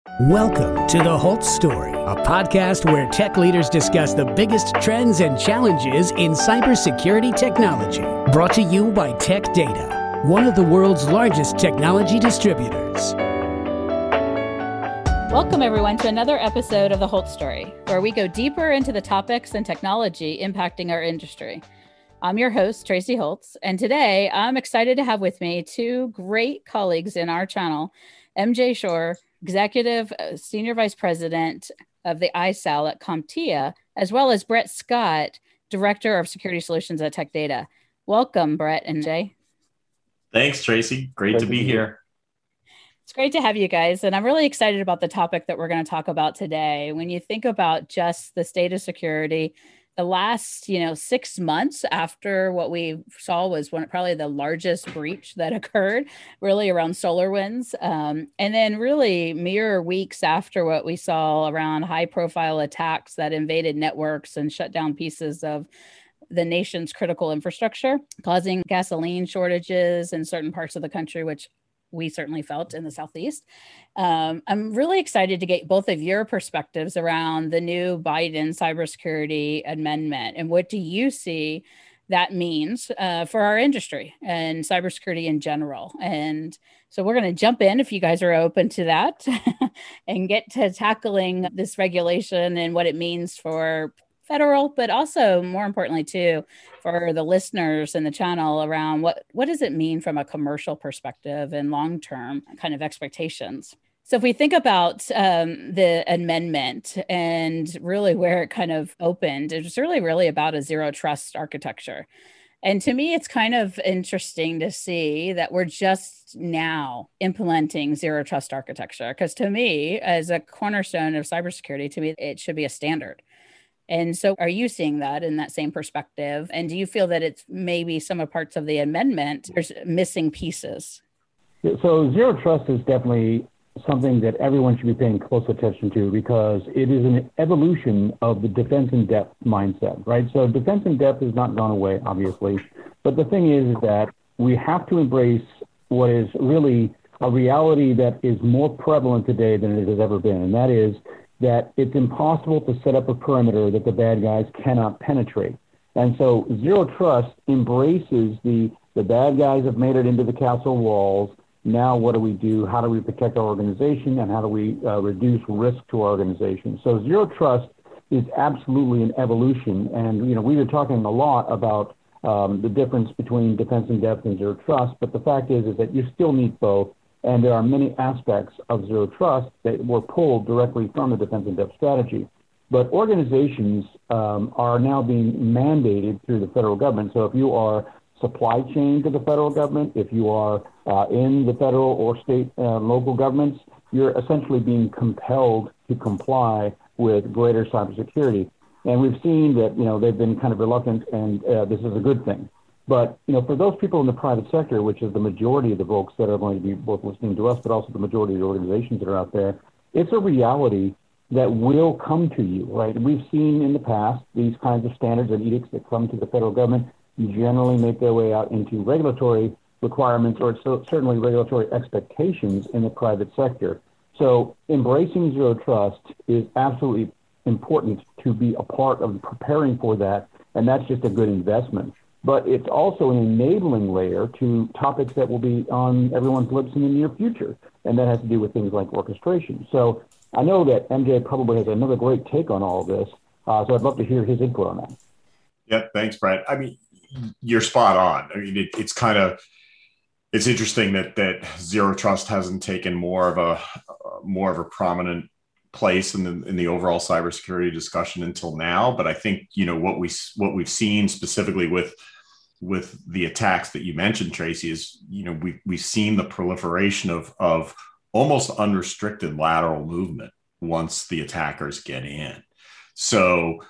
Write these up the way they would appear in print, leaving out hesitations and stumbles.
Welcome to The Holtz Story, a podcast where tech leaders discuss the biggest trends and challenges in cybersecurity technology. Brought to you by Tech Data, one of the world's largest technology distributors. Welcome, everyone, to another episode of The Holtz Story, where we go deeper into the topics and technology impacting our industry. I'm your host, Tracy Holtz, and today I'm excited to have with me two great colleagues in our channel, MJ Shore, Executive Senior Vice President of the ISAL at CompTIA, as well as Brett Scott, Director of Security Solutions at Tech Data. Welcome, Brett and Jay. Thanks, Tracy. Great to be here. It's great to have you guys. And I'm really excited about the topic that we're going to talk about today. When you think about just the state of security, the last, 6 months after what we saw was probably the largest breach that occurred, really around SolarWinds. And then really mere weeks after what we saw around high profile attacks that invaded networks and shut down pieces of the nation's critical infrastructure, causing gasoline shortages in certain parts of the country, which we certainly felt in the Southeast. I'm really excited to get both of your perspectives around the new Biden cybersecurity amendment and what do you see that means for our industry and cybersecurity in general. And so we're going to jump in if you guys are open to that and get to tackling this regulation and what it means for federal, but also more importantly too, for the listeners in the channel around what does it mean from a commercial perspective and long-term kind of expectations. So if we think about the amendment and really where it kind of opened, it was really about a zero trust architecture. And to me, it's kind of interesting to see that we're just now implementing zero trust architecture, because to me, as a cornerstone of cybersecurity, to me, it should be a standard. And so are you seeing that in that same perspective? And do you feel that it's maybe some of parts of the amendment, there's missing pieces? So zero trust is definitely something that everyone should be paying close attention to, because it is an evolution of the defense in depth mindset, right? So defense in depth has not gone away, obviously. But the thing is that we have to embrace what is really a reality that is more prevalent today than it has ever been. And that is that it's impossible to set up a perimeter that the bad guys cannot penetrate. And so zero trust embraces the bad guys have made it into the castle walls. Now what do we do? How do we protect our organization, and how do we reduce risk to our organization? So zero trust is absolutely an evolution. And, we were talking a lot about the difference between defense in depth and zero trust, but the fact is that you still need both. And there are many aspects of zero trust that were pulled directly from the defense in depth strategy. But organizations are now being mandated through the federal government. So if you are supply chain to the federal government, if you are in the federal or state local governments, you're essentially being compelled to comply with greater cybersecurity. And we've seen that, they've been kind of reluctant, and this is a good thing. But, for those people in the private sector, which is the majority of the folks that are going to be both listening to us, but also the majority of the organizations that are out there, it's a reality that will come to you, right? We've seen in the past these kinds of standards and edicts that come to the federal government generally make their way out into regulatory requirements, or certainly regulatory expectations in the private sector. So embracing zero trust is absolutely important to be a part of preparing for that, and that's just a good investment. But it's also an enabling layer to topics that will be on everyone's lips in the near future. And that has to do with things like orchestration. So I know that MJ probably has another great take on all of this. So I'd love to hear his input on that. Yeah, thanks, Brett. I mean, you're spot on. I mean, it's interesting that zero trust hasn't taken more of a prominent place in the overall cybersecurity discussion until now. But I think, what we've seen specifically with the attacks that you mentioned, Tracy, is, we've seen the proliferation of almost unrestricted lateral movement once the attackers get in. So,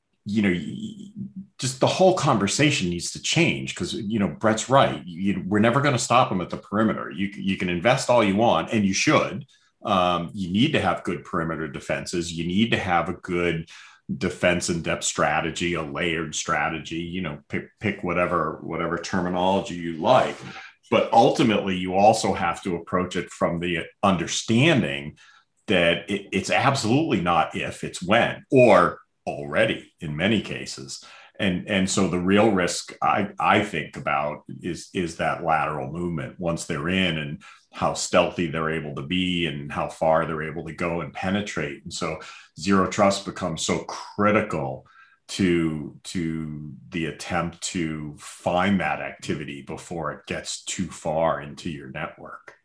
just the whole conversation needs to change, because, Brett's right. We're never going to stop them at the perimeter. You can invest all you want, and you should. You need to have good perimeter defenses. You need to have a good defense in depth strategy, a layered strategy, pick whatever terminology you like. But ultimately, you also have to approach it from the understanding it's absolutely not if, it's when, or already in many cases. And so the real risk I think about is that lateral movement once they're in, and how stealthy they're able to be and how far they're able to go and penetrate. And so zero trust becomes so critical to the attempt to find that activity before it gets too far into your network.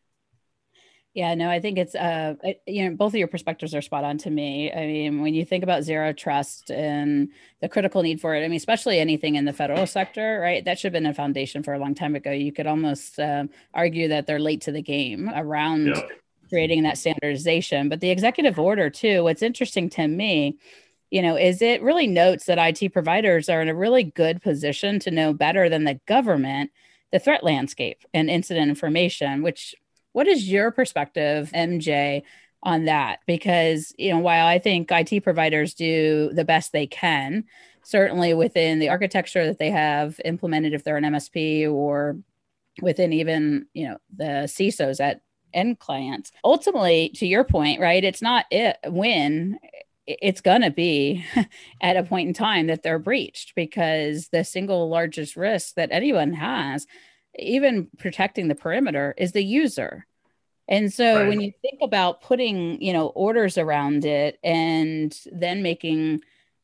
Yeah, no, I think it's, both of your perspectives are spot on to me. I mean, when you think about zero trust and the critical need for it, I mean, especially anything in the federal sector, right? That should have been a foundation for a long time ago. You could almost argue that they're late to the game around creating that standardization. But the executive order too, what's interesting to me, is it really notes that IT providers are in a really good position to know better than the government the threat landscape and incident information, what is your perspective, MJ, on that? Because, while I think IT providers do the best they can, certainly within the architecture that they have implemented, if they're an MSP, or within even, the CISOs at end clients, ultimately, to your point, right, it's not when it's going to be at a point in time that they're breached, because the single largest risk that anyone has, even protecting the perimeter, is the user. And so when you think about putting, orders around it, and then making,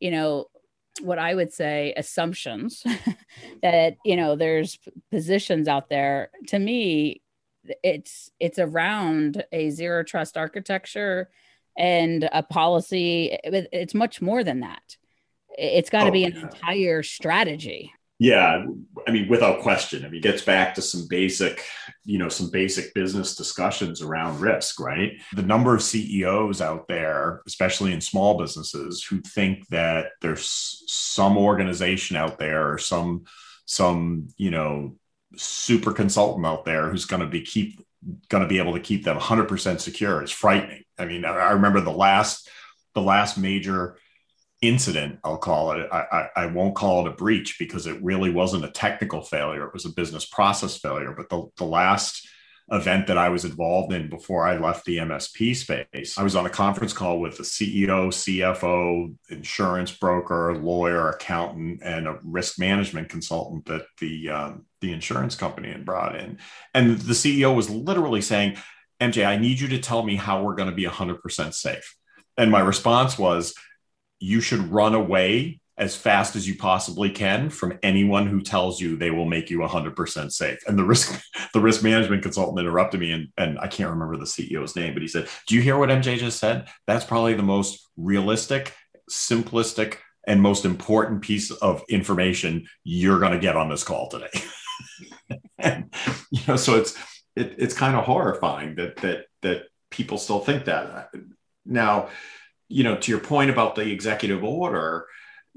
what I would say assumptions that, there's positions out there, to me, it's around a zero trust architecture and a policy. It's much more than that. It's got to be an entire strategy. Yeah, I mean, without question. I mean, it gets back to some basic business discussions around risk, right? The number of CEOs out there, especially in small businesses, who think that there's some organization out there, or some super consultant out there who's going to be able to keep them 100% secure is frightening. I mean, I remember the last major incident, I'll call it. I won't call it a breach, because it really wasn't a technical failure. It was a business process failure. But the last event that I was involved in before I left the MSP space, I was on a conference call with the CEO, CFO, insurance broker, lawyer, accountant, and a risk management consultant that the insurance company had brought in. And the CEO was literally saying, MJ, I need you to tell me how we're going to be 100% safe. And my response was, you should run away as fast as you possibly can from anyone who tells you they will make you 100% safe. And the risk management consultant interrupted me, and I can't remember the CEO's name, but he said, do you hear what MJ just said? That's probably the most realistic, simplistic, and most important piece of information you're going to get on this call today. And, so it's kind of horrifying that people still think that. Now, to your point about the executive order,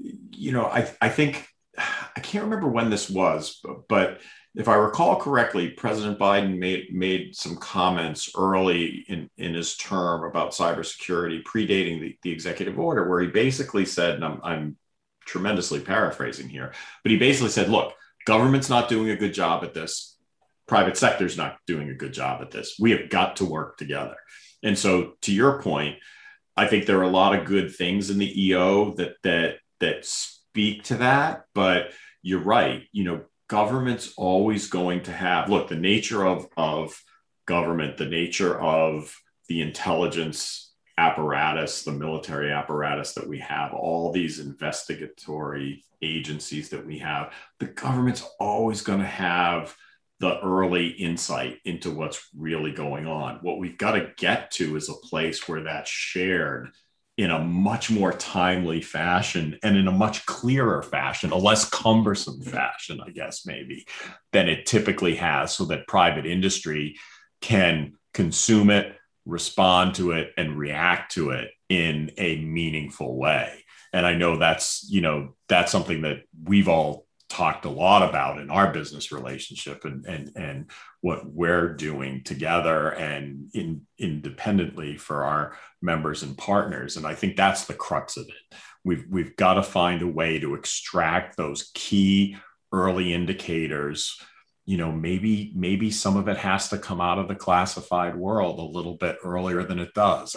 I think, I can't remember when this was, but if I recall correctly, President Biden made some comments early in his term about cybersecurity, predating the executive order, where he basically said, and I'm tremendously paraphrasing here, but he basically said, look, government's not doing a good job at this. Private sector's not doing a good job at this. We have got to work together. And so, to your point, I think there are a lot of good things in the EO that speak to that, but you're right. Government's always going to have, look, the nature of government, the nature of the intelligence apparatus, the military apparatus that we have, all these investigatory agencies that we have, the government's always going to have the early insight into what's really going on. What we've got to get to is a place where that's shared in a much more timely fashion and in a much clearer fashion, a less cumbersome fashion, I guess, maybe, than it typically has, so that private industry can consume it, respond to it, and react to it in a meaningful way. And I know that's something that we've all talked a lot about in our business relationship, and what we're doing together and independently for our members and partners. And I think that's the crux of it. We've got to find a way to extract those key early indicators, maybe some of it has to come out of the classified world a little bit earlier than it does.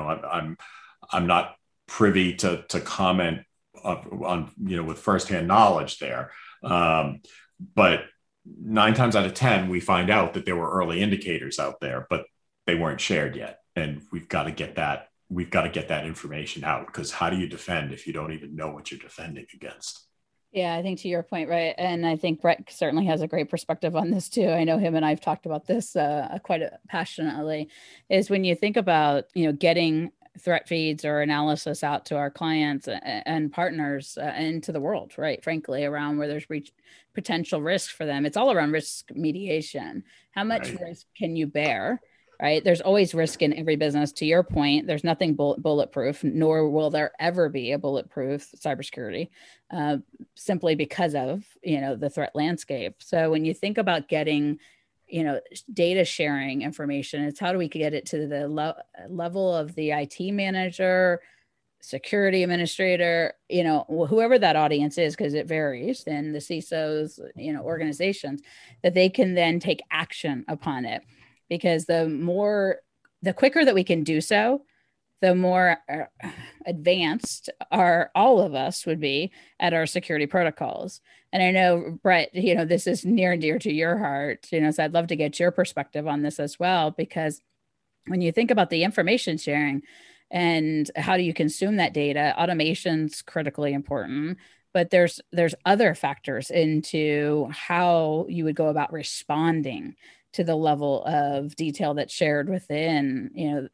I'm not privy to comment on with firsthand knowledge there, but 9 times out of 10 we find out that there were early indicators out there, but they weren't shared yet, and we've got to get that information out, because how do you defend if you don't even know what you're defending against? Yeah, I think to your point, right. And I think Brett certainly has a great perspective on this too. I know him and I've talked about this quite passionately, is when you think about, getting threat feeds or analysis out to our clients and partners into the world, right? Frankly, around where there's potential risk for them. It's all around risk mediation. How much risk can you bear? Right? There's always risk in every business. To your point, there's nothing bulletproof, nor will there ever be a bulletproof cybersecurity, simply because of, the threat landscape. So when you think about getting, data sharing information, it's how do we get it to the level of the IT manager, security administrator, whoever that audience is, because it varies, and the CISOs, organizations, that they can then take action upon it. Because the quicker that we can do so, the more advanced all of us would be at our security protocols. And I know, Brett, this is near and dear to your heart, so I'd love to get your perspective on this as well, because when you think about the information sharing and how do you consume that data, automation's critically important. But there's other factors into how you would go about responding to the level of detail that's shared within,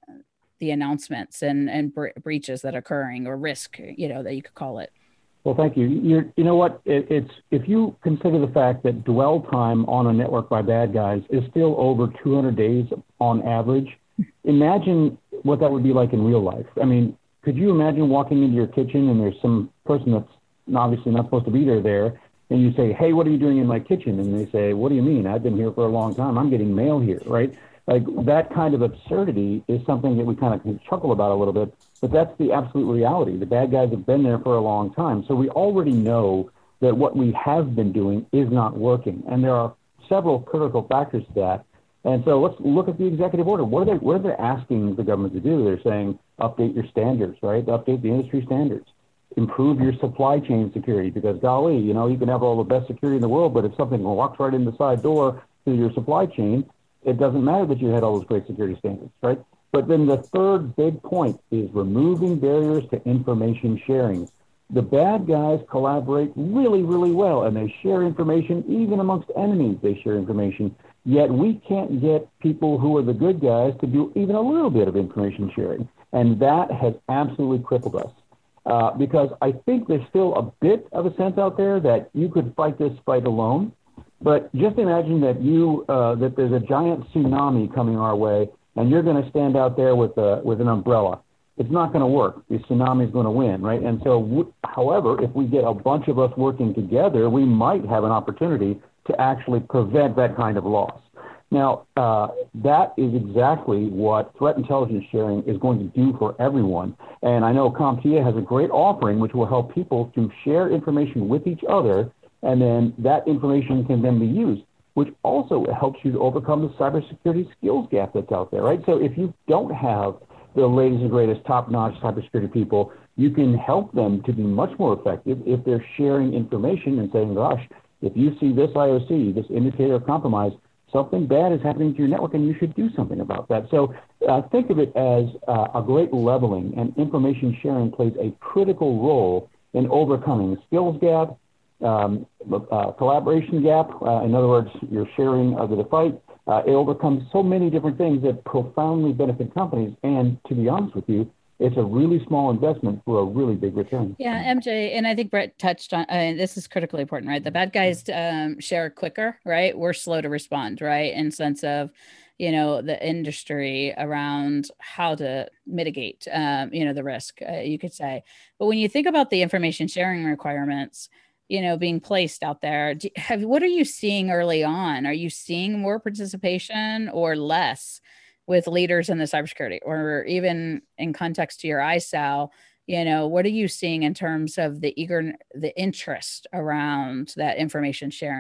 the announcements and breaches that are occurring, or risk, that you could call it. Well, thank you. You know what? It's if you consider the fact that dwell time on a network by bad guys is still over 200 days on average, imagine what that would be like in real life. I mean, could you imagine walking into your kitchen and there's some person that's obviously not supposed to be there, and you say, hey, what are you doing in my kitchen? And they say, what do you mean? I've been here for a long time. I'm getting mail here, right? Like, that kind of absurdity is something that we kind of can chuckle about a little bit, but that's the absolute reality. The bad guys have been there for a long time. So we already know that what we have been doing is not working. And there are several critical factors to that. And so let's look at the executive order. What are they asking the government to do? They're saying, update your standards, right? Update the industry standards. Improve your supply chain security, because golly, you can have all the best security in the world, but if something walks right in the side door to your supply chain, it doesn't matter that you had all those great security standards, right? But then the third big point is removing barriers to information sharing. The bad guys collaborate really, really well, and they share information. Even amongst enemies, they share information. Yet we can't get people who are the good guys to do even a little bit of information sharing. And that has absolutely crippled us. Because I think there's still a bit of a sense out there that you could fight this fight alone. But just imagine that that there's a giant tsunami coming our way, and you're going to stand out there with an umbrella. It's not going to work. The tsunami is going to win, right? And so, however, if we get a bunch of us working together, we might have an opportunity to actually prevent that kind of loss. Now, that is exactly what threat intelligence sharing is going to do for everyone. And I know CompTIA has a great offering which will help people to share information with each other, and then that information can then be used, which also helps you to overcome the cybersecurity skills gap that's out there, right? So if you don't have the latest and greatest top-notch cybersecurity people, you can help them to be much more effective if they're sharing information and saying, gosh, if you see this IOC, this indicator of compromise, something bad is happening to your network and you should do something about that. So think of it as a great leveling, and information sharing plays a critical role in overcoming the skills gap, collaboration gap. In other words, you're sharing the fight. It overcomes so many different things that profoundly benefit companies. And to be honest with you, it's a really small investment for a really big return. Yeah, MJ, and I think Brett touched on, this is critically important, right? The bad guys share quicker, right? We're slow to respond, right? In sense of, the industry around how to mitigate, the risk, you could say. But when you think about the information sharing requirements, being placed out there, what are you seeing early on? Are you seeing more participation or less with leaders in the cybersecurity, or even in context to your ISAL, what are you seeing in terms of the interest around that information sharing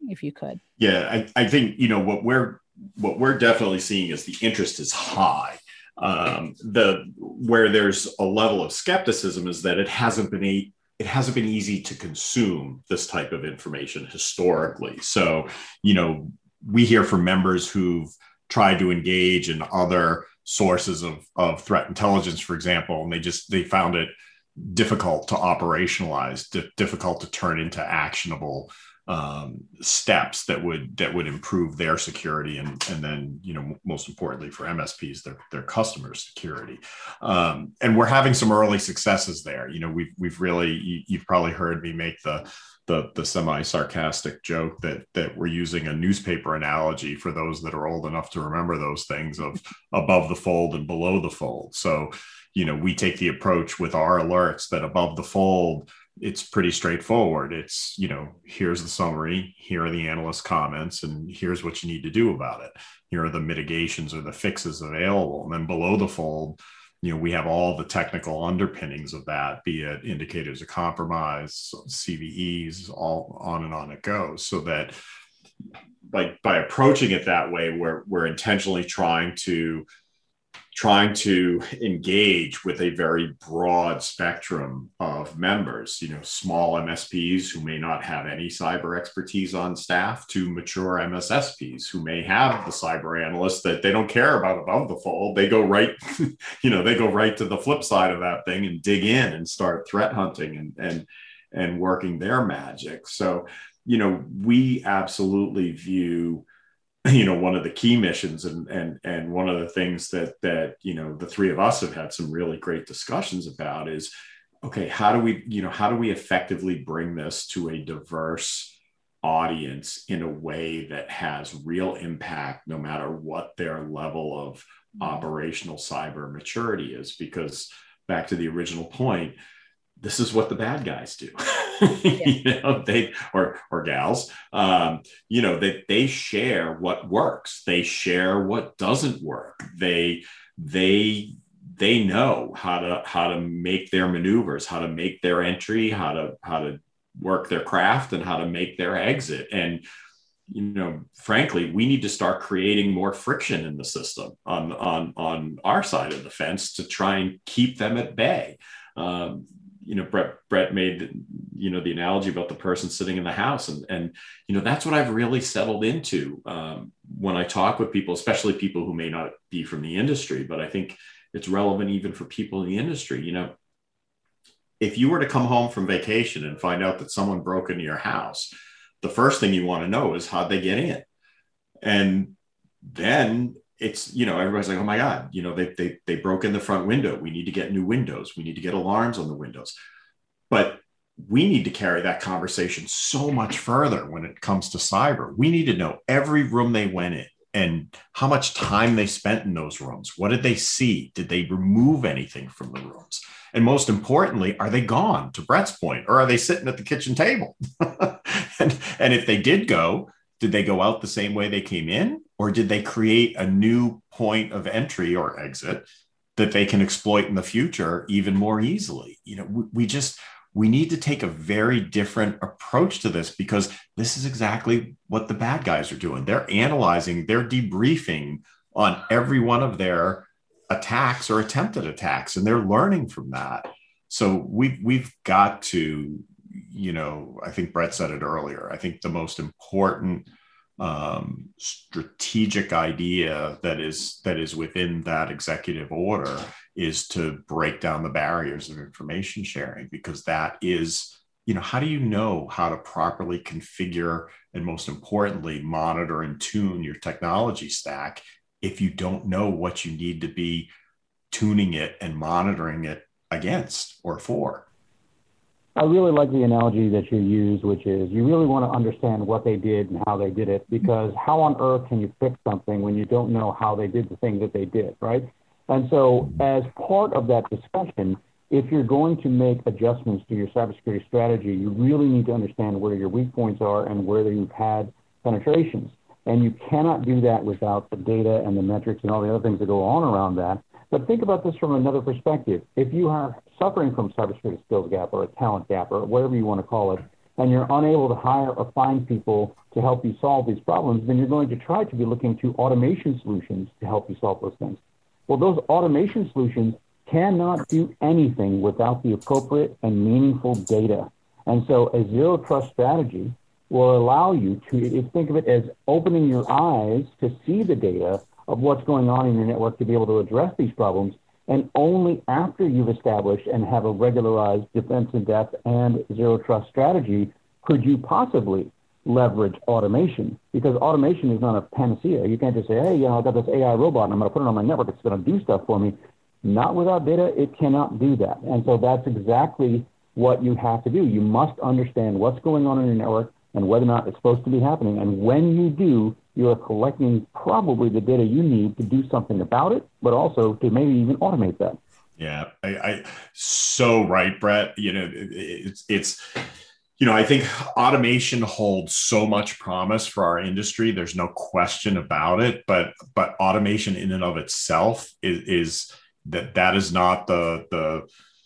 if you could. Yeah, I think, what we're definitely seeing is the interest is high. Where there's a level of skepticism is that it hasn't been easy to consume this type of information historically. So, we hear from members who've tried to engage in other sources of threat intelligence, for example, and they found it difficult to operationalize, difficult to turn into actionable steps that would improve their security and then most importantly for MSPs their customers' security, and we're having some early successes there. We've really, you've probably heard me make the semi-sarcastic joke that we're using a newspaper analogy for those that are old enough to remember those things of above the fold and below the fold. So we take the approach with our alerts that above the fold, it's pretty straightforward. It's, here's the summary, here are the analyst comments, and here's what you need to do about it. Here are the mitigations or the fixes available. And then below the fold, we have all the technical underpinnings of that, be it indicators of compromise, CVEs, all on and on it goes. So that by approaching it that way, we're intentionally trying to engage with a very broad spectrum of members, small MSPs who may not have any cyber expertise on staff to mature MSSPs who may have the cyber analysts that they don't care about above the fold. They go right, they go right to the flip side of that thing and dig in and start threat hunting and working their magic. So, we absolutely view one of the key missions and one of the things that the three of us have had some really great discussions about is, okay, how do we effectively bring this to a diverse audience in a way that has real impact no matter what their level of operational cyber maturity is? Because back to the original point, this is what the bad guys do. They or gals, they share what works. They share what doesn't work. They know how to make their maneuvers, how to make their entry, how to work their craft, and how to make their exit. And frankly, we need to start creating more friction in the system on our side of the fence to try and keep them at bay. Brett made, the analogy about the person sitting in the house. And that's what I've really settled into when I talk with people, especially people who may not be from the industry, but I think it's relevant even for people in the industry. If you were to come home from vacation and find out that someone broke into your house, the first thing you want to know is how'd they get in? And then it's, everybody's like, oh my God, they broke in the front window. We need to get new windows. We need to get alarms on the windows. But we need to carry that conversation so much further when it comes to cyber. We need to know every room they went in and how much time they spent in those rooms. What did they see? Did they remove anything from the rooms? And most importantly, are they gone, to Brett's point, or are they sitting at the kitchen table? and if they did they go out the same way they came in? Or did they create a new point of entry or exit that they can exploit in the future even more easily? We need to take a very different approach to this, because this is exactly what the bad guys are doing. They're analyzing, they're debriefing on every one of their attacks or attempted attacks, and they're learning from that. So we've got to, I think Brett said it earlier, I think the most important strategic idea that is within that executive order is to break down the barriers of information sharing, because that is, how do you know how to properly configure and, most importantly, monitor and tune your technology stack if you don't know what you need to be tuning it and monitoring it against or for? I really like the analogy that you use, which is you really want to understand what they did and how they did it, because how on earth can you fix something when you don't know how they did the thing that they did, right? And so as part of that discussion, if you're going to make adjustments to your cybersecurity strategy, you really need to understand where your weak points are and where you've had penetrations. And you cannot do that without the data and the metrics and all the other things that go on around that. But think about this from another perspective. If you are suffering from cybersecurity skills gap or a talent gap or whatever you want to call it, and you're unable to hire or find people to help you solve these problems, then you're going to try to be looking to automation solutions to help you solve those things. Well, those automation solutions cannot do anything without the appropriate and meaningful data. And so a zero trust strategy will allow you to think of it as opening your eyes to see the data of what's going on in your network to be able to address these problems. And only after you've established and have a regularized defense in depth and zero trust strategy could you possibly leverage automation, because automation is not a panacea. You can't just say, hey, I've got this AI robot and I'm going to put it on my network. It's going to do stuff for me. Not without data, it cannot do that. And so that's exactly what you have to do. You must understand what's going on in your network and whether or not it's supposed to be happening. And when you do, you are collecting probably the data you need to do something about it, but also to maybe even automate that. Yeah, I so right, Brett. It's I think automation holds so much promise for our industry. There's no question about it. But automation in and of itself is that is not the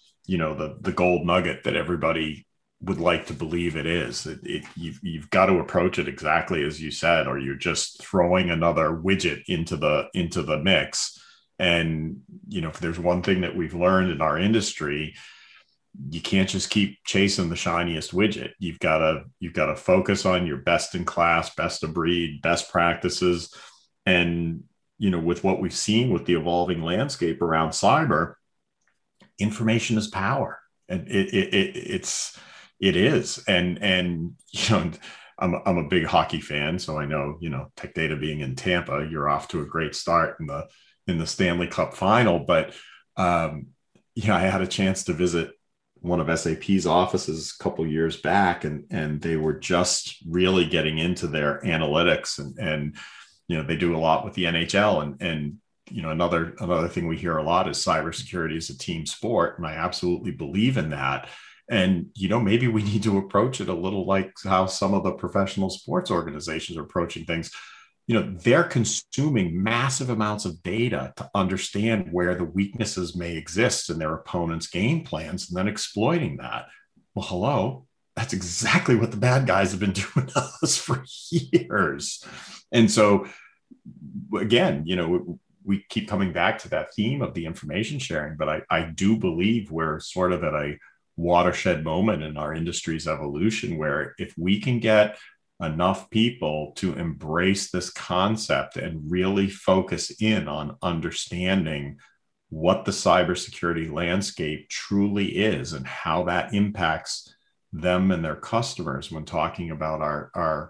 gold nugget that everybody would like to believe it is. You've got to approach it exactly as you said, or you're just throwing another widget into the mix. And if there's one thing that we've learned in our industry, you can't just keep chasing the shiniest widget. You've got to focus on your best in class, best of breed, best practices. And with what we've seen with the evolving landscape around cyber, information is power, and it is. And I'm a big hockey fan, so I know Tech Data being in Tampa, you're off to a great start in the Stanley Cup final. But I had a chance to visit one of SAP's offices a couple of years back, and they were just really getting into their analytics, and they do a lot with the NHL, and another thing we hear a lot is cybersecurity is a team sport, and I absolutely believe in that. And maybe we need to approach it a little like how some of the professional sports organizations are approaching things. They're consuming massive amounts of data to understand where the weaknesses may exist in their opponent's game plans and then exploiting that. Well, hello, that's exactly what the bad guys have been doing to us for years. And so, again, we keep coming back to that theme of the information sharing, but I do believe we're sort of at a watershed moment in our industry's evolution where if we can get enough people to embrace this concept and really focus in on understanding what the cybersecurity landscape truly is and how that impacts them and their customers when talking about our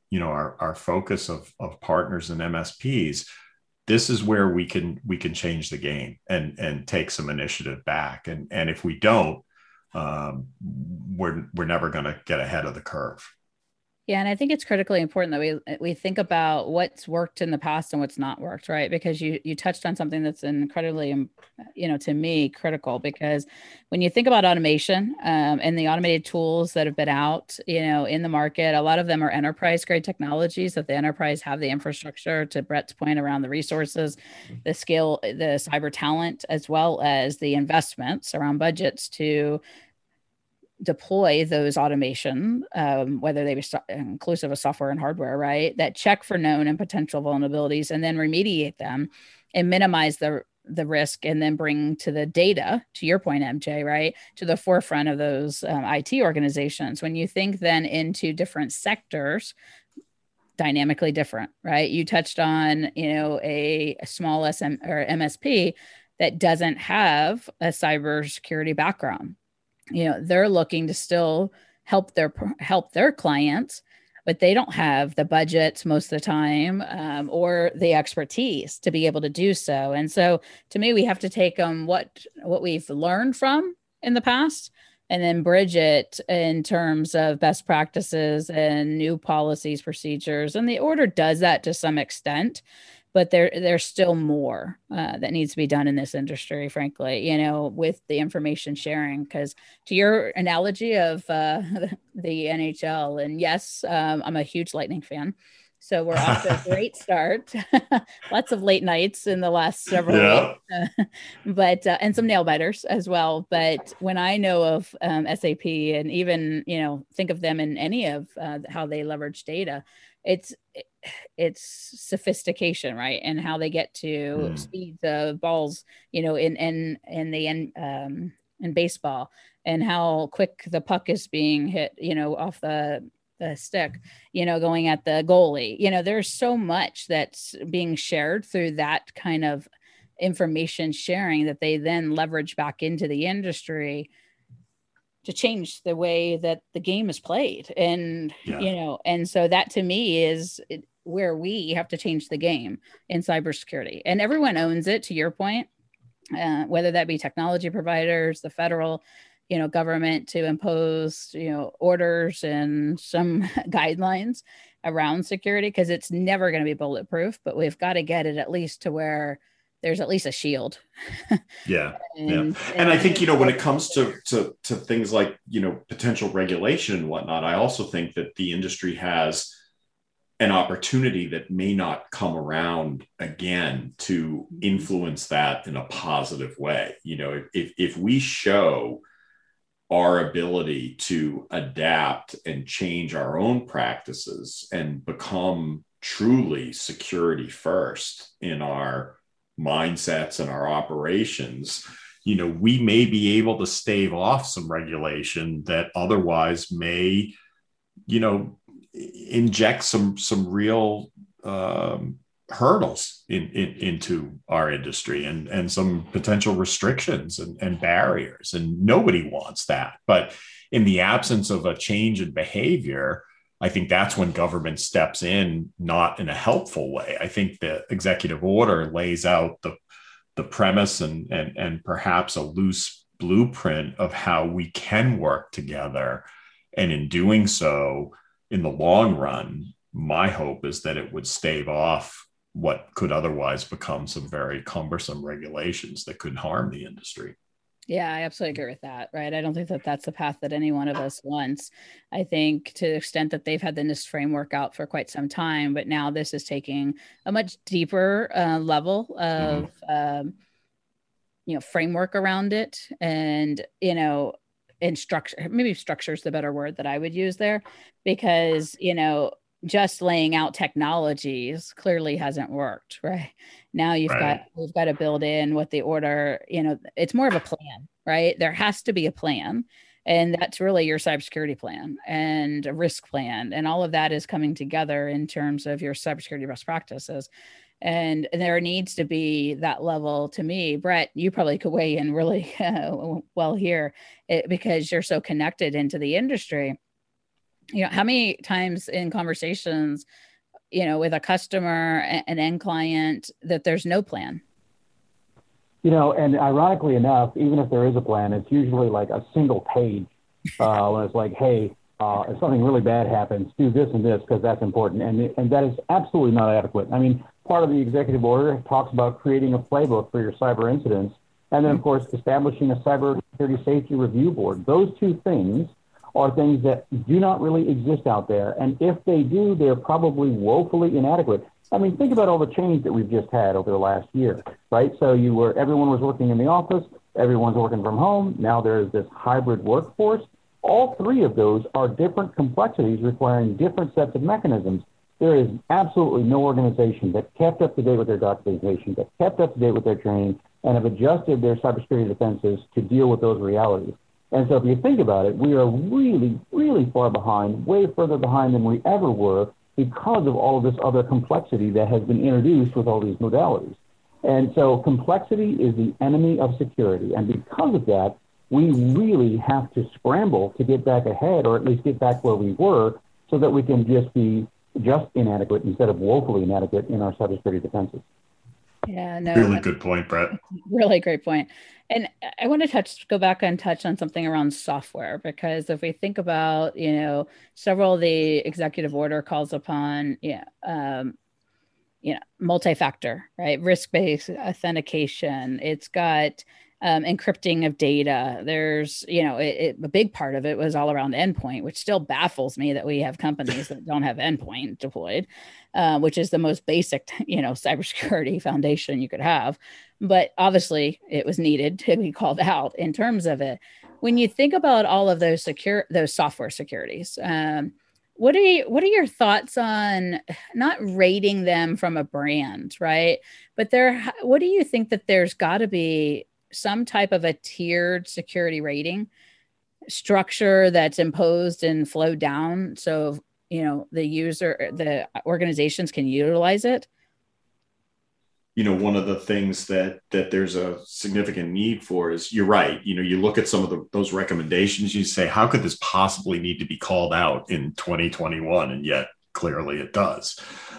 focus of partners and MSPs, this is where we can change the game and take some initiative back. And if we don't, we're never going to get ahead of the curve. Yeah, and I think it's critically important that we think about what's worked in the past and what's not worked, right? Because you touched on something that's incredibly, to me, critical. Because when you think about automation and the automated tools that have been out, in the market, a lot of them are enterprise grade technologies that the enterprise have the infrastructure, to Brett's point, around the resources, the skill, the cyber talent, as well as the investments around budgets to deploy those automation, whether they be inclusive of software and hardware, right? That check for known and potential vulnerabilities and then remediate them and minimize the risk, and then bring to the data, to your point, MJ, right, to the forefront of those IT organizations. When you think then into different sectors, dynamically different, right? You touched on, a small SM or MSP that doesn't have a cybersecurity background. They're looking to still help their clients, but they don't have the budgets most of the time or the expertise to be able to do so. And so, to me, we have to take what we've learned from in the past and then bridge it in terms of best practices and new policies, procedures. And the order does that to some extent. But there's still more that needs to be done in this industry, frankly, with the information sharing. Because to your analogy of the NHL, and yes, I'm a huge Lightning fan. So we're off to a great start. Lots of late nights in the last several Yeah. weeks, but and some nail biters as well. But when I know of SAP, and even think of them in any of how they leverage data, it's sophistication, right? And how they get to speed the balls, in baseball, and how quick the puck is being hit, off the stick, going at the goalie. There's so much that's being shared through that kind of information sharing that they then leverage back into the industry to change the way that the game is played. And, and so that to me is where we have to change the game in cybersecurity. And everyone owns it, to your point, whether that be technology providers, the federal government to impose, orders and some guidelines around security, because it's never going to be bulletproof, but we've got to get it at least to where there's at least a shield. Yeah. And I think, when it comes to things like, potential regulation and whatnot, I also think that the industry has an opportunity that may not come around again to influence that in a positive way. If we show our ability to adapt and change our own practices and become truly security first in our mindsets and our operations, we may be able to stave off some regulation that otherwise may, inject some real hurdles into our industry and some potential restrictions and barriers. And nobody wants that. But in the absence of a change in behavior, I think that's when government steps in, not in a helpful way. I think the executive order lays out the premise and perhaps a loose blueprint of how we can work together. And in doing so, in the long run, my hope is that it would stave off what could otherwise become some very cumbersome regulations that could harm the industry. Yeah, I absolutely agree with that. Right. I don't think that that's the path that any one of us wants. I think to the extent that they've had the NIST framework out for quite some time, but now this is taking a much deeper level of, framework around it. And, and structure, maybe structure is the better word that I would use there, because, just laying out technologies clearly hasn't worked. Right now, we've got to build in what the order, it's more of a plan, right? There has to be a plan. And that's really your cybersecurity plan and a risk plan. And all of that is coming together in terms of your cybersecurity best practices. And there needs to be that level. To me, Brett, you probably could weigh in really well here, because you're so connected into the industry. How many times in conversations, with a customer, an end client, that there's no plan? And ironically enough, even if there is a plan, it's usually like a single page when it's like, hey, if something really bad happens, do this and this because that's important. And that is absolutely not adequate. I mean, part of the executive order talks about creating a playbook for your cyber incidents. And then, of course, establishing a cybersecurity safety review board. Those two things are things that do not really exist out there. And if they do, they're probably woefully inadequate. I mean, think about all the change that we've just had over the last year, right? So everyone was working in the office, everyone's working from home. Now there's this hybrid workforce. All three of those are different complexities requiring different sets of mechanisms. There is absolutely no organization that kept up to date with their documentation, that kept up to date with their training, and have adjusted their cybersecurity defenses to deal with those realities. And so if you think about it, we are really, really far behind, way further behind than we ever were, because of all of this other complexity that has been introduced with all these modalities. And so complexity is the enemy of security. And because of that, we really have to scramble to get back ahead, or at least get back where we were, so that we can just be just inadequate instead of woefully inadequate in our cybersecurity defenses. Yeah, no. Really good point, Brett. Really great point. And I want to go back and touch on something around software, because if we think about, several of the executive order calls upon, multi-factor, right? Risk-based authentication. It's got encrypting of data. There's, a big part of it was all around endpoint, which still baffles me that we have companies that don't have endpoint deployed, which is the most basic, cybersecurity foundation you could have. But obviously it was needed to be called out in terms of it. When you think about all of those software securities, what are your thoughts on not rating them from a brand, right? But what do you think that there's got to be some type of a tiered security rating structure that's imposed and flowed down so the organizations can utilize it? One of the things that there's a significant need for is, you're right. You look at some of those recommendations, you say, how could this possibly need to be called out in 2021? And yet clearly it does.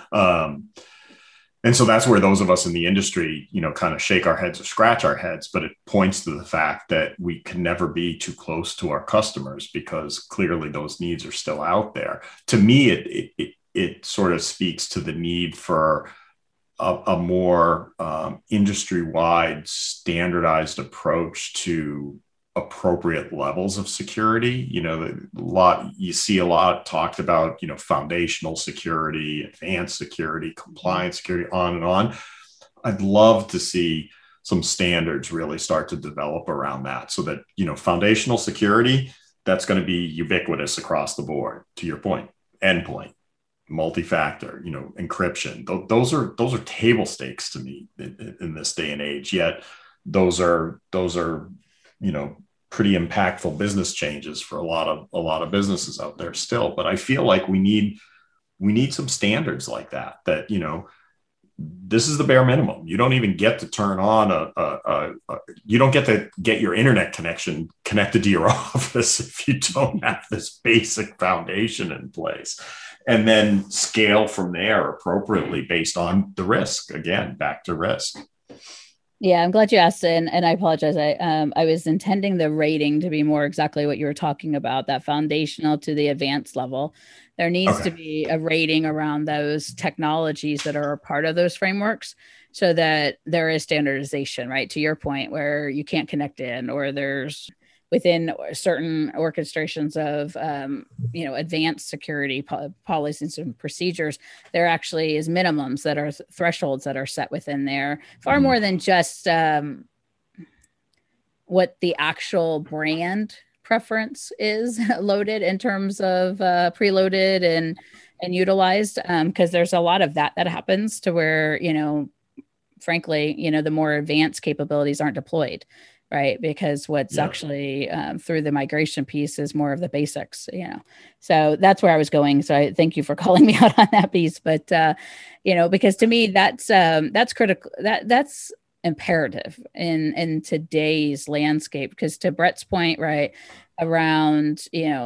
And so that's where those of us in the industry, kind of shake our heads or scratch our heads, but it points to the fact that we can never be too close to our customers because clearly those needs are still out there. To me, it sort of speaks to the need for a more industry-wide standardized approach to appropriate levels of security. You see a lot talked about, foundational security, advanced security, compliance security, on and on. I'd love to see some standards really start to develop around that so that, foundational security, that's going to be ubiquitous across the board. To your point, endpoint, multi-factor, encryption. Those are table stakes to me in this day and age. Yet those are pretty impactful business changes for a lot of businesses out there still. But I feel like we need some standards like that. This is the bare minimum. You don't even get to turn on you don't get to get your internet connection connected to your office if you don't have this basic foundation in place. And then scale from there appropriately based on the risk. Again, back to risk. Yeah, I'm glad you asked, and I apologize. I was intending the rating to be more exactly what you were talking about, that foundational to the advanced level. There needs to be a rating around those technologies that are a part of those frameworks so that there is standardization, right? To your point, where you can't connect in, or there's within certain orchestrations of, advanced security policies and procedures, there actually is minimums that are thresholds that are set within there, far more than just what the actual brand preference is loaded in terms of preloaded and utilized. Because there's a lot of that happens to where, frankly, the more advanced capabilities aren't deployed. Right. Because what's actually through the migration piece is more of the basics, So that's where I was going. So I thank you for calling me out on that piece. But, because to me, that's critical. That's imperative in today's landscape. Because to Brett's point, right, around,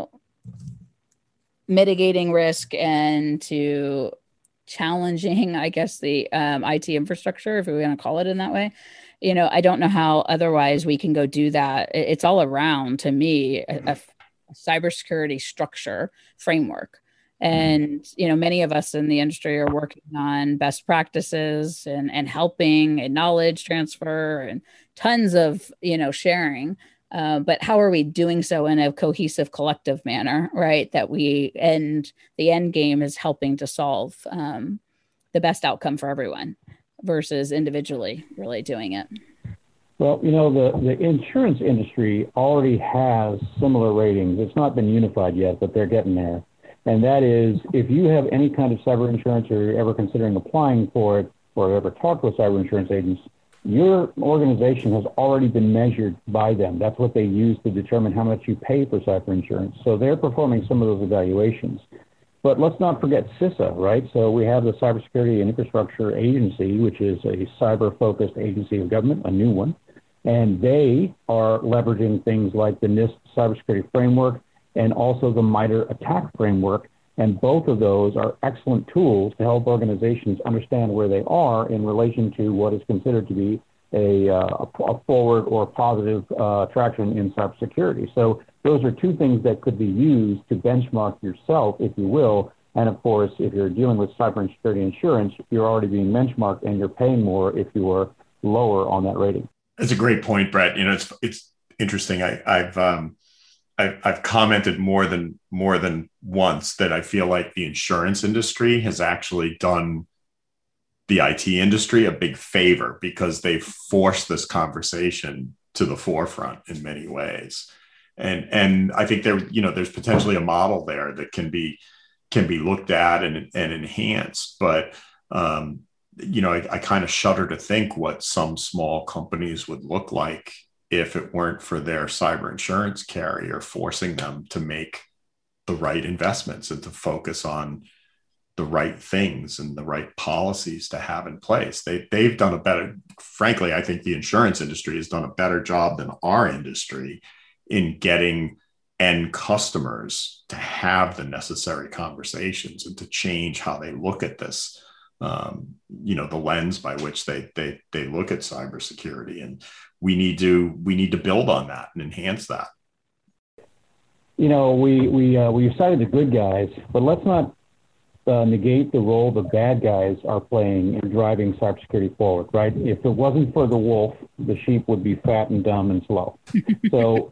mitigating risk and to challenging, I guess, the IT infrastructure, if we want to call it in that way. I don't know how otherwise we can go do that. It's all around, to me, a cybersecurity structure framework. And, many of us in the industry are working on best practices and helping and knowledge transfer and tons of, sharing. But how are we doing so in a cohesive, collective manner, right? That the end game is helping to solve the best outcome for everyone versus individually really doing it. Well, the insurance industry already has similar ratings. It's not been unified yet, but they're getting there. And that is, if you have any kind of cyber insurance or you're ever considering applying for it or ever talked with cyber insurance agents, your organization has already been measured by them. That's what they use to determine how much you pay for cyber insurance. So they're performing some of those evaluations. But let's not forget CISA, right? So we have the Cybersecurity and Infrastructure Agency, which is a cyber-focused agency of government, a new one. And they are leveraging things like the NIST cybersecurity framework and also the MITRE ATT&CK framework. And both of those are excellent tools to help organizations understand where they are in relation to what is considered to be a forward or positive traction in cybersecurity. So those are two things that could be used to benchmark yourself, if you will. And of course, if you're dealing with cybersecurity insurance, you're already being benchmarked and you're paying more if you are lower on that rating. That's a great point, Brett. It's interesting. I've commented more than once that I feel like the insurance industry has actually done the IT industry a big favor because they forced this conversation to the forefront in many ways. And I think there's potentially a model there that can be looked at and enhanced. But I kind of shudder to think what some small companies would look like if it weren't for their cyber insurance carrier forcing them to make the right investments and to focus on the right things and the right policies to have in place. They've done a better, frankly, I think the insurance industry has done a better job than our industry in getting end customers to have the necessary conversations and to change how they look at this, the lens by which they look at cybersecurity. And we need to build on that and enhance that. We cited the good guys, but let's not negate the role the bad guys are playing in driving cybersecurity forward, right? If it wasn't for the wolf, the sheep would be fat and dumb and slow. So,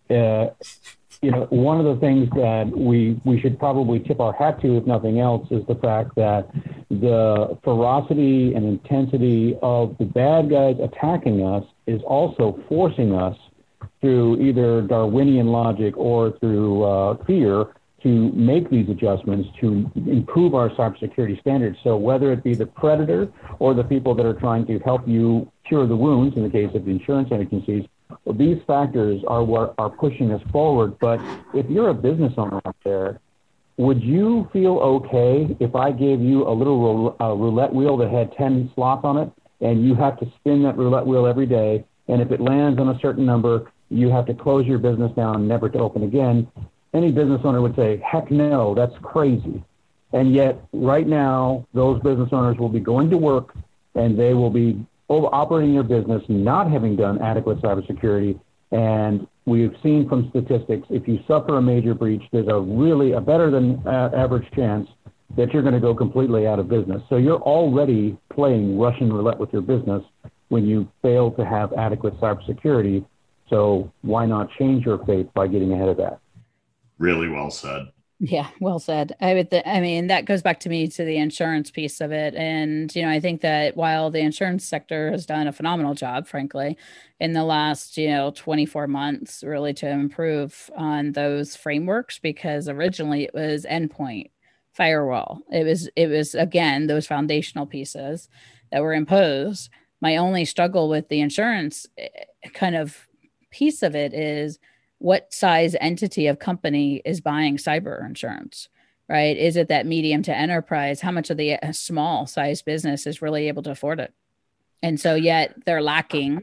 one of the things that we should probably tip our hat to, if nothing else, is the fact that the ferocity and intensity of the bad guys attacking us is also forcing us through either Darwinian logic or through fear to make these adjustments to improve our cybersecurity standards. So whether it be the predator or the people that are trying to help you cure the wounds, in the case of the insurance agencies, well, these factors are what are pushing us forward. But if you're a business owner out there, would you feel okay if I gave you a little roulette wheel that had 10 slots on it, and you have to spin that roulette wheel every day, and if it lands on a certain number, you have to close your business down, never to open again? Any business owner would say, heck no, that's crazy. And yet right now, those business owners will be going to work and they will be operating their business, not having done adequate cybersecurity. And we've seen from statistics, if you suffer a major breach, there's a better than average chance that you're going to go completely out of business. So you're already playing Russian roulette with your business when you fail to have adequate cybersecurity. So why not change your fate by getting ahead of that? Really well said. Yeah, well said. I mean, that goes back to the insurance piece of it. And, I think that while the insurance sector has done a phenomenal job, frankly, in the last, 24 months, really to improve on those frameworks, because originally it was endpoint, firewall. It was again, those foundational pieces that were imposed. My only struggle with the insurance kind of piece of it is, what size entity of company is buying cyber insurance, right? Is it that medium to enterprise? How much of the small size business is really able to afford it? And so yet they're lacking,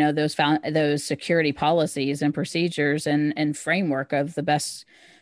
those security policies and procedures and framework of the best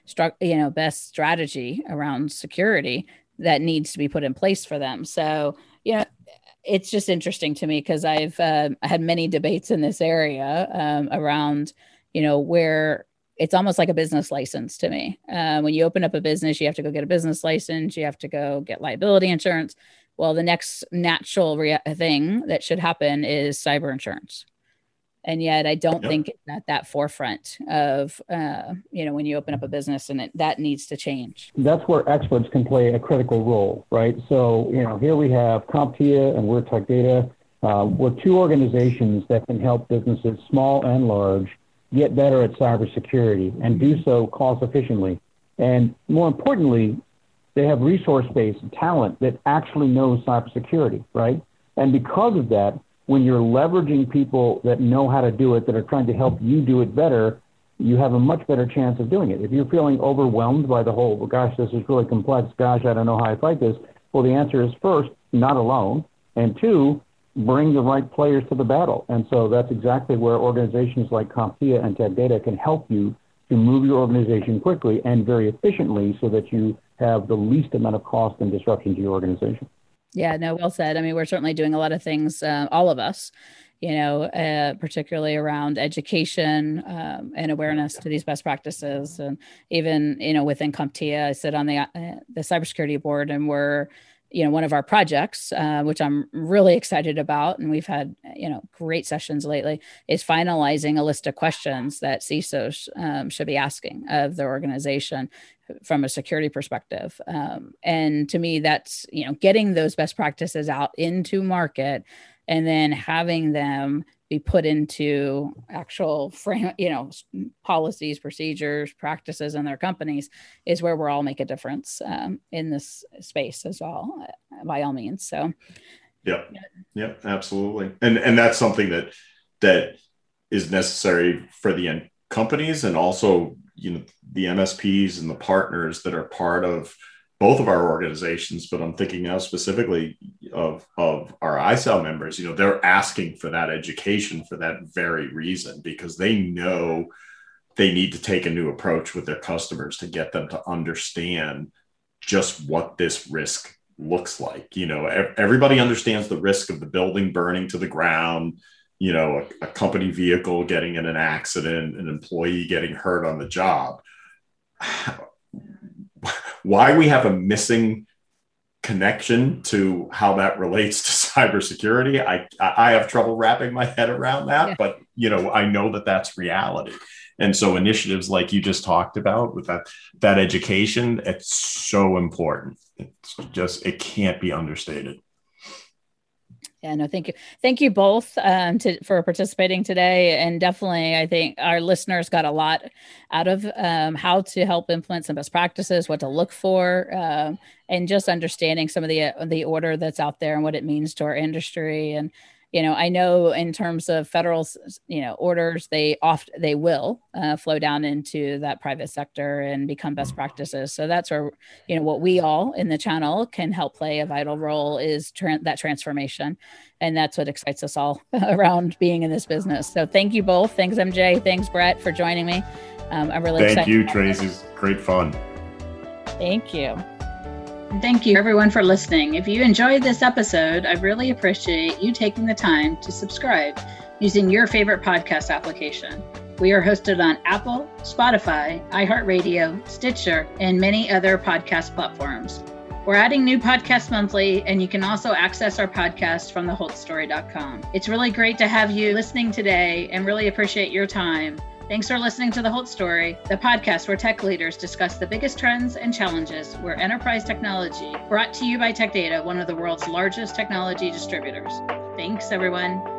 strategy around security that needs to be put in place for them. So, it's just interesting to me because I've had many debates in this area around where it's almost like a business license to me. When you open up a business, you have to go get a business license. You have to go get liability insurance. Well, the next natural thing that should happen is cyber insurance. And yet I don't think it's at that forefront of, when you open up a business, and that needs to change. That's where experts can play a critical role, right? So, here we have CompTIA and we're Tech Data. We're two organizations that can help businesses, small and large, get better at cybersecurity and do so cost efficiently. And more importantly, they have resource-based talent that actually knows cybersecurity, right? And because of that, when you're leveraging people that know how to do it, that are trying to help you do it better, you have a much better chance of doing it. If you're feeling overwhelmed by the whole, well, gosh, this is really complex, gosh, I don't know how I fight this. Well, the answer is, first, not alone, and two, bring the right players to the battle. And so that's exactly where organizations like CompTIA and Tech Data can help you to move your organization quickly and very efficiently so that you have the least amount of cost and disruption to your organization. Yeah, no, well said. I mean, we're certainly doing a lot of things, all of us, particularly around education and awareness to these best practices. And even, within CompTIA, I sit on the cybersecurity board, and we're one of our projects, which I'm really excited about, and we've had, great sessions lately, is finalizing a list of questions that CISOs should be asking of their organization from a security perspective. And to me, that's, getting those best practices out into market and then having them be put into actual frame, policies, procedures, practices in their companies is where we're all make a difference in this space as well, by all means. So, yeah, absolutely. And that's something that is necessary for the end companies, and also, the MSPs and the partners that are part of both of our organizations. But I'm thinking now specifically of our ISAL members. They're asking for that education for that very reason, because they know they need to take a new approach with their customers to get them to understand just what this risk looks like. Everybody understands the risk of the building burning to the ground, a company vehicle getting in an accident, an employee getting hurt on the job. Why we have a missing connection to how that relates to cybersecurity, I have trouble wrapping my head around that. Yeah. But I know that that's reality, and so initiatives like you just talked about with that education, it's so important. It can't be understated. Yeah, no, thank you. Thank you both for participating today. And definitely, I think our listeners got a lot out of how to help implement some best practices, what to look for, and just understanding some of the order that's out there and what it means to our industry. And, I know in terms of federal, orders, they will flow down into that private sector and become best practices. So that's where, what we all in the channel can help play a vital role is that transformation. And that's what excites us all around being in this business. So thank you both. Thanks, MJ. Thanks, Brett, for joining me. I'm really excited. Thank you, Tracy. Great fun. Thank you. Thank you, everyone, for listening. If you enjoyed this episode, I really appreciate you taking the time to subscribe using your favorite podcast application. We are hosted on Apple, Spotify, iHeartRadio, Stitcher, and many other podcast platforms. We're adding new podcasts monthly, and you can also access our podcast from theholtstory.com. It's really great to have you listening today and really appreciate your time. Thanks for listening to The Holt Story, the podcast where tech leaders discuss the biggest trends and challenges where enterprise technology, brought to you by Tech Data, one of the world's largest technology distributors. Thanks, everyone.